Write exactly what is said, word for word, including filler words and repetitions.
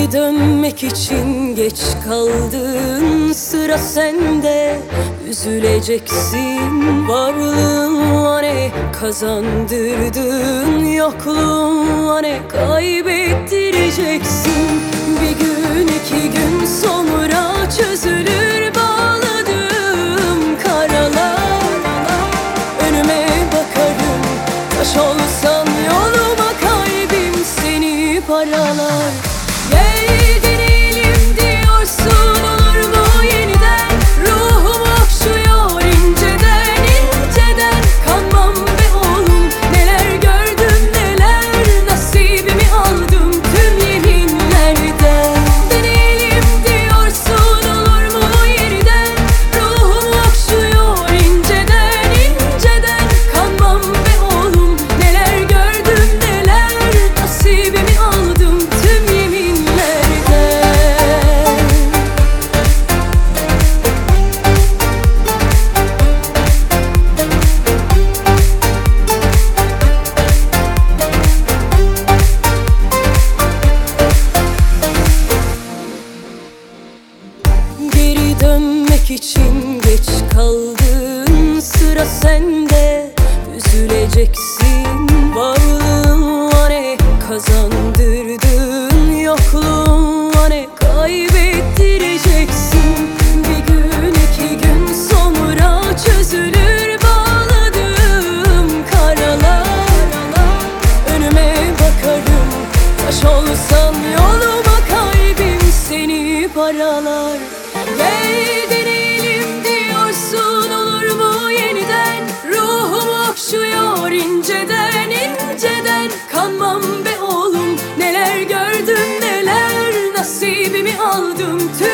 Geri dönmek için geç kaldın, sıra sende. Üzüleceksin, varlığınla ne kazandırdın, yokluğunla ne kaybettireceksin. Bir gün iki gün sonra çözülür bağladığım karalar. Önüme bakarım, taş olsan yoluma kalbim seni paralar. Gel deneyelim diyorsun, olur mu yeniden? Ruhum okşuyor inceden inceden. Kanmam be oğlum, neler gördüm neler, nasibimi aldım tüm yeminlerden. Deneyelim diyorsun, olur mu yeniden? Ruhum okşuyor inceden inceden. Kanmam be oğlum, neler gördüm neler, nasibimi aldım tüm Geri dönmek için geç kaldın, sıra sende. Üzüleceksin, varlığınla ne kazandırdın, yokluğunla ne kaybettireceksin. Bir gün iki gün sonra çözülür bağladığım karalar. Önüme bakarım, taş olsan yoluma kalbim seni paralar. Gel deneyelim diyorsun, olur mu yeniden? Ruhum okşuyor inceden inceden. Kanmam be oğlum, neler gördüm neler, nasibimi aldım tüm